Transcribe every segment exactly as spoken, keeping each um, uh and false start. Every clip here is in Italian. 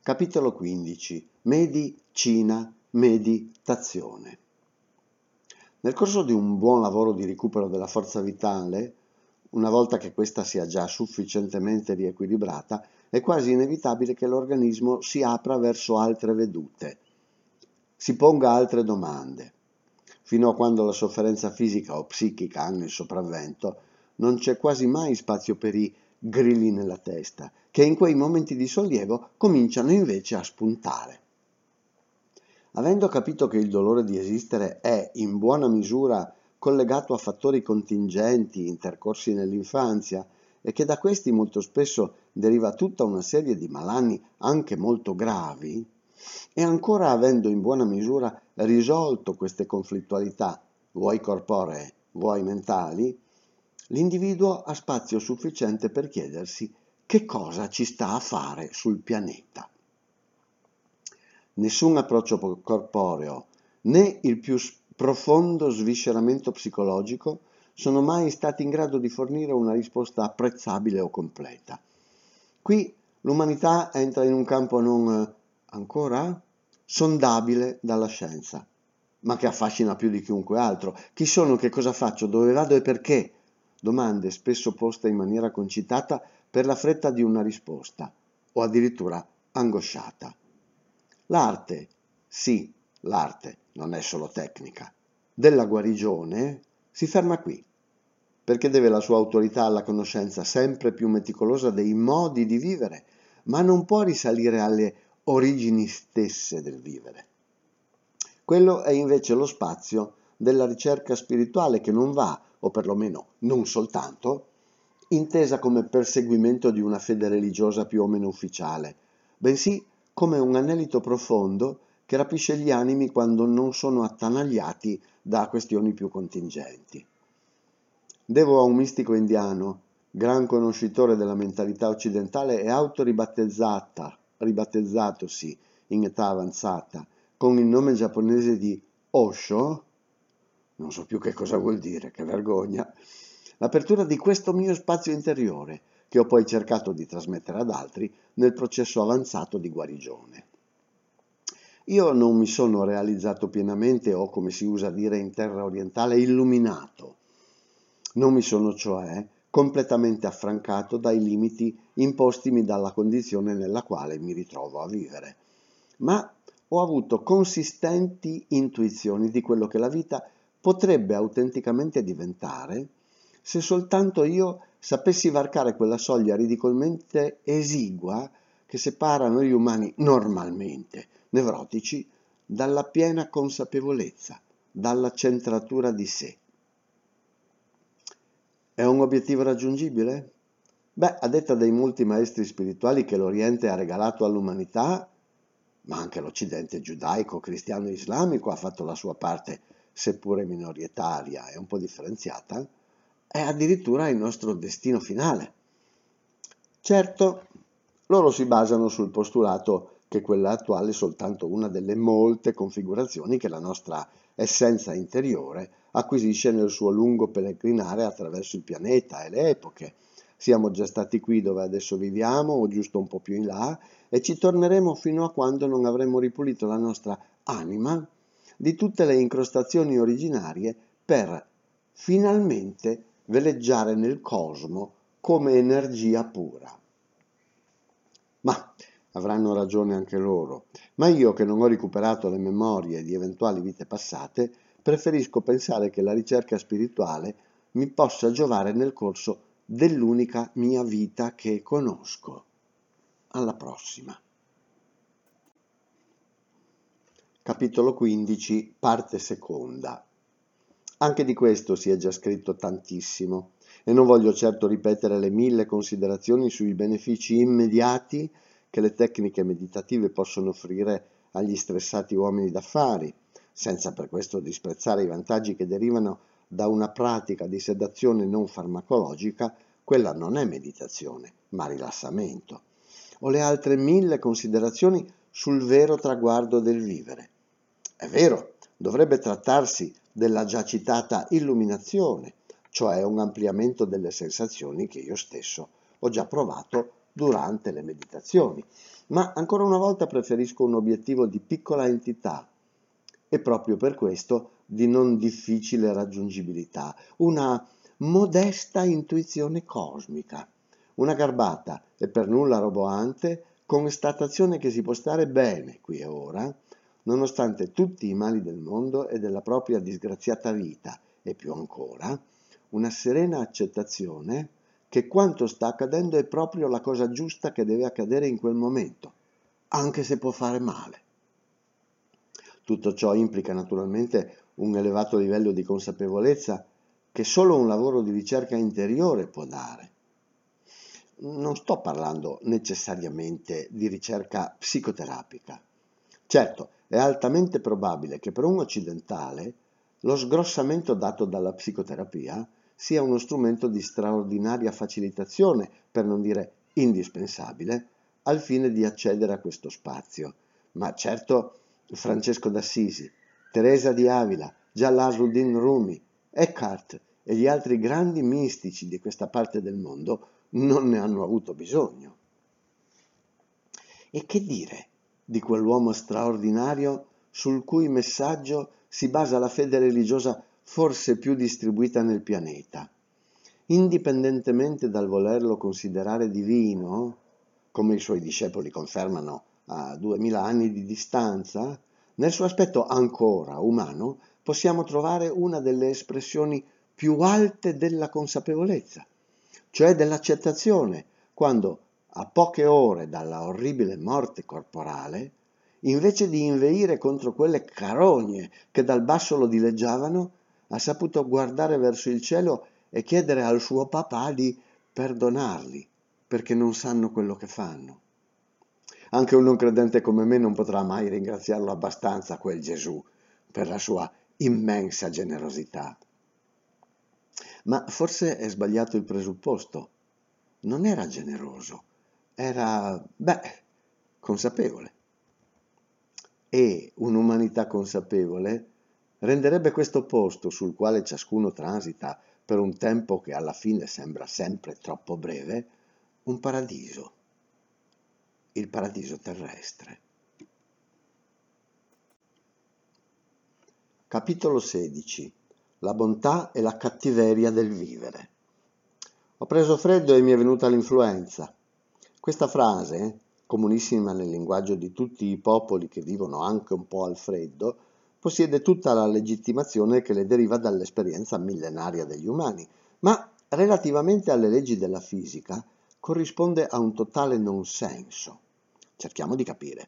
Capitolo quindici. Medicina, meditazione. Nel corso di un buon lavoro di recupero della forza vitale, una volta che questa sia già sufficientemente riequilibrata, è quasi inevitabile che l'organismo si apra verso altre vedute, si ponga altre domande. Fino a quando la sofferenza fisica o psichica hanno il sopravvento, non c'è quasi mai spazio per i grilli nella testa, che in quei momenti di sollievo cominciano invece a spuntare. Avendo capito che il dolore di esistere è in buona misura collegato a fattori contingenti intercorsi nell'infanzia e che da questi molto spesso deriva tutta una serie di malanni anche molto gravi, e ancora avendo in buona misura risolto queste conflittualità, vuoi corporee, vuoi mentali, l'individuo ha spazio sufficiente per chiedersi che cosa ci sta a fare sul pianeta. Nessun approccio corporeo, né il più profondo svisceramento psicologico sono mai stati in grado di fornire una risposta apprezzabile o completa. Qui l'umanità entra in un campo non ancora sondabile dalla scienza, ma che affascina più di chiunque altro. Chi sono, che cosa faccio, dove vado e perché? Domande spesso poste in maniera concitata per la fretta di una risposta, o addirittura angosciata. L'arte, sì, l'arte non è solo tecnica, della guarigione si ferma qui, perché deve la sua autorità alla conoscenza sempre più meticolosa dei modi di vivere, ma non può risalire alle origini stesse del vivere. Quello è invece lo spazio della ricerca spirituale, che non va, o perlomeno non soltanto, intesa come perseguimento di una fede religiosa più o meno ufficiale, bensì come un anelito profondo che rapisce gli animi quando non sono attanagliati da questioni più contingenti. Devo a un mistico indiano, gran conoscitore della mentalità occidentale e autoribattezzata, ribattezzatosi in età avanzata, con il nome giapponese di Osho, non so più che cosa vuol dire, che vergogna, l'apertura di questo mio spazio interiore, che ho poi cercato di trasmettere ad altri nel processo avanzato di guarigione. Io non mi sono realizzato pienamente, o come si usa dire in terra orientale, illuminato. Non mi sono cioè completamente affrancato dai limiti impostimi dalla condizione nella quale mi ritrovo a vivere, ma ho avuto consistenti intuizioni di quello che la vita potrebbe autenticamente diventare se soltanto io sapessi varcare quella soglia ridicolmente esigua che separa noi umani normalmente nevrotici dalla piena consapevolezza, dalla centratura di sé. È un obiettivo raggiungibile? Beh, a detta dei molti maestri spirituali che l'Oriente ha regalato all'umanità, ma anche l'Occidente giudaico, cristiano e islamico ha fatto la sua parte, seppure minoritaria e un po' differenziata, è addirittura il nostro destino finale. Certo, loro si basano sul postulato che quella attuale è soltanto una delle molte configurazioni che la nostra essenza interiore acquisisce nel suo lungo pellegrinare attraverso il pianeta e le epoche. Siamo già stati qui dove adesso viviamo, o giusto un po' più in là, e ci torneremo fino a quando non avremo ripulito la nostra anima di tutte le incrostazioni originarie per finalmente veleggiare nel cosmo come energia pura. Ma avranno ragione anche loro, ma io, che non ho recuperato le memorie di eventuali vite passate, preferisco pensare che la ricerca spirituale mi possa giovare nel corso dell'unica mia vita che conosco. Alla prossima. Capitolo quindici, parte seconda. Anche di questo si è già scritto tantissimo, e non voglio certo ripetere le mille considerazioni sui benefici immediati che le tecniche meditative possono offrire agli stressati uomini d'affari, senza per questo disprezzare i vantaggi che derivano da una pratica di sedazione non farmacologica. Quella non è meditazione, ma rilassamento. O le altre mille considerazioni sul vero traguardo del vivere. È vero, dovrebbe trattarsi della già citata illuminazione, cioè un ampliamento delle sensazioni che io stesso ho già provato durante le meditazioni. Ma ancora una volta preferisco un obiettivo di piccola entità e proprio per questo di non difficile raggiungibilità, una modesta intuizione cosmica, una garbata e per nulla roboante constatazione che si può stare bene qui e ora, nonostante tutti i mali del mondo e della propria disgraziata vita, e più ancora, una serena accettazione che quanto sta accadendo è proprio la cosa giusta che deve accadere in quel momento, anche se può fare male. Tutto ciò implica naturalmente un elevato livello di consapevolezza che solo un lavoro di ricerca interiore può dare. Non sto parlando necessariamente di ricerca psicoterapica. Certo, è altamente probabile che per un occidentale lo sgrossamento dato dalla psicoterapia sia uno strumento di straordinaria facilitazione, per non dire indispensabile, al fine di accedere a questo spazio. Ma certo Francesco d'Assisi, Teresa di Avila, Jalaluddin Rumi, Eckhart e gli altri grandi mistici di questa parte del mondo non ne hanno avuto bisogno. E che dire di quell'uomo straordinario sul cui messaggio si basa la fede religiosa forse più distribuita nel pianeta? Indipendentemente dal volerlo considerare divino, come i suoi discepoli confermano a duemila anni di distanza, nel suo aspetto ancora umano possiamo trovare una delle espressioni più alte della consapevolezza, cioè dell'accettazione, quando a poche ore dalla orribile morte corporale, invece di inveire contro quelle carogne che dal basso lo dileggiavano, ha saputo guardare verso il cielo e chiedere al suo papà di perdonarli, perché non sanno quello che fanno. Anche un non credente come me non potrà mai ringraziarlo abbastanza, quel Gesù, per la sua immensa generosità. Ma forse è sbagliato il presupposto. Non era generoso, era, beh, consapevole. E un'umanità consapevole renderebbe questo posto sul quale ciascuno transita per un tempo che alla fine sembra sempre troppo breve, un paradiso, il paradiso terrestre. Capitolo sedici. La bontà e la cattiveria del vivere. Ho preso freddo e mi è venuta l'influenza. Questa frase, comunissima nel linguaggio di tutti i popoli che vivono anche un po' al freddo, possiede tutta la legittimazione che le deriva dall'esperienza millenaria degli umani, ma relativamente alle leggi della fisica corrisponde a un totale non senso. Cerchiamo di capire.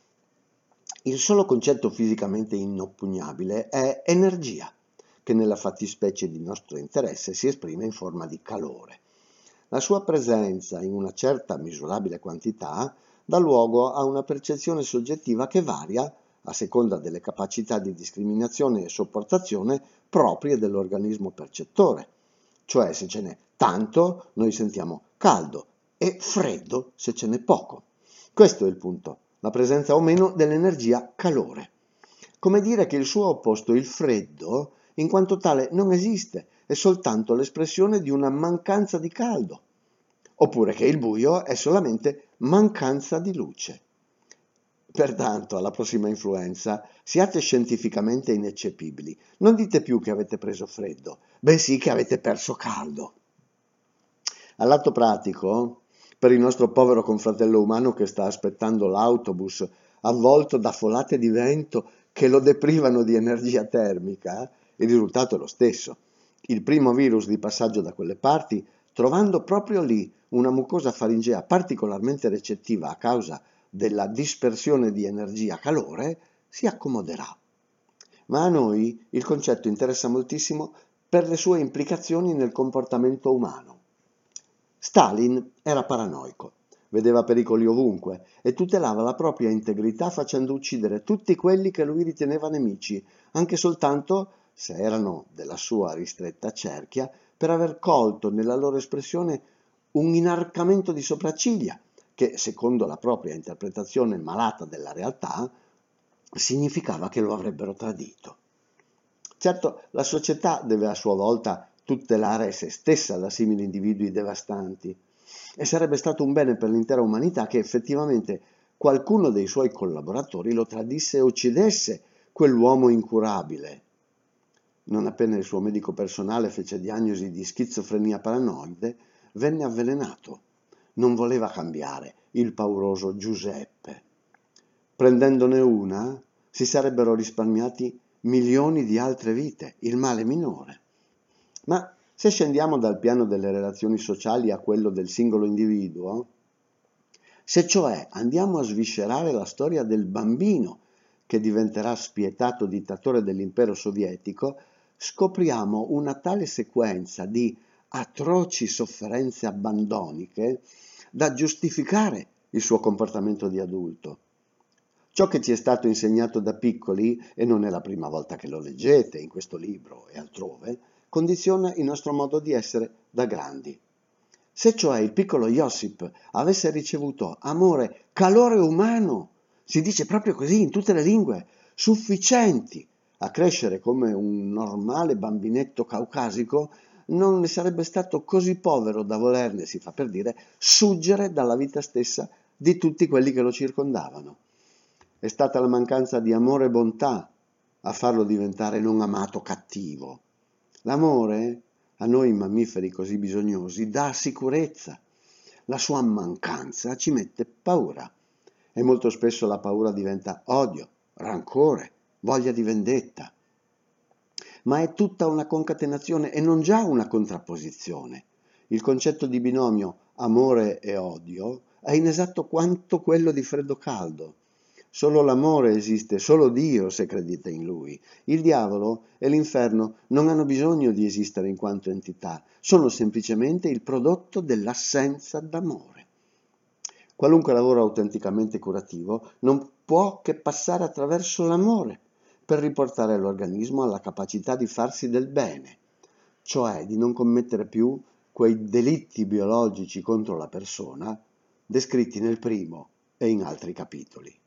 Il solo concetto fisicamente inoppugnabile è energia, che nella fattispecie di nostro interesse si esprime in forma di calore. La sua presenza in una certa misurabile quantità dà luogo a una percezione soggettiva che varia a seconda delle capacità di discriminazione e sopportazione proprie dell'organismo percettore. Cioè, se ce n'è tanto, noi sentiamo caldo e freddo se ce n'è poco. Questo è il punto, la presenza o meno dell'energia calore. Come dire che il suo opposto, il freddo, in quanto tale non esiste, è soltanto l'espressione di una mancanza di caldo, oppure che il buio è solamente mancanza di luce. Pertanto, alla prossima influenza, siate scientificamente ineccepibili. Non dite più che avete preso freddo, bensì che avete perso caldo. All'atto pratico, per il nostro povero confratello umano che sta aspettando l'autobus, avvolto da folate di vento che lo deprivano di energia termica, il risultato è lo stesso. Il primo virus di passaggio da quelle parti, trovando proprio lì una mucosa faringea particolarmente recettiva a causa della dispersione di energia-calore, si accomoderà. Ma a noi il concetto interessa moltissimo per le sue implicazioni nel comportamento umano. Stalin era paranoico, vedeva pericoli ovunque e tutelava la propria integrità facendo uccidere tutti quelli che lui riteneva nemici, anche soltanto se erano della sua ristretta cerchia, per aver colto nella loro espressione un inarcamento di sopracciglia, che, secondo la propria interpretazione malata della realtà, significava che lo avrebbero tradito. Certo, la società deve a sua volta tutelare se stessa da simili individui devastanti. e sarebbe stato un bene per l'intera umanità che effettivamente qualcuno dei suoi collaboratori lo tradisse e uccidesse quell'uomo incurabile. Non appena il suo medico personale fece diagnosi di schizofrenia paranoide, venne avvelenato. Non voleva cambiare il pauroso Giuseppe. Prendendone una, si sarebbero risparmiati milioni di altre vite, il male minore. Ma se scendiamo dal piano delle relazioni sociali a quello del singolo individuo, se cioè andiamo a sviscerare la storia del bambino che diventerà spietato dittatore dell'impero sovietico, scopriamo una tale sequenza di atroci sofferenze abbandoniche da giustificare il suo comportamento di adulto. Ciò che ci è stato insegnato da piccoli, e non è la prima volta che lo leggete in questo libro e altrove, condiziona il nostro modo di essere da grandi. Se cioè il piccolo Josip avesse ricevuto amore, calore umano, si dice proprio così in tutte le lingue, sufficienti a crescere come un normale bambinetto caucasico, non ne sarebbe stato così povero da volerne, si fa per dire, suggere dalla vita stessa di tutti quelli che lo circondavano. È stata la mancanza di amore e bontà a farlo diventare non amato cattivo. L'amore, a noi mammiferi così bisognosi, dà sicurezza. La sua mancanza ci mette paura. E molto spesso la paura diventa odio, rancore, voglia di vendetta. Ma è tutta una concatenazione e non già una contrapposizione. Il concetto di binomio amore e odio è inesatto quanto quello di freddo caldo. Solo l'amore esiste, solo Dio se credete in Lui. Il diavolo e l'inferno non hanno bisogno di esistere in quanto entità, sono semplicemente il prodotto dell'assenza d'amore. Qualunque lavoro autenticamente curativo non può che passare attraverso l'amore per riportare l'organismo alla capacità di farsi del bene, cioè di non commettere più quei delitti biologici contro la persona descritti nel primo e in altri capitoli.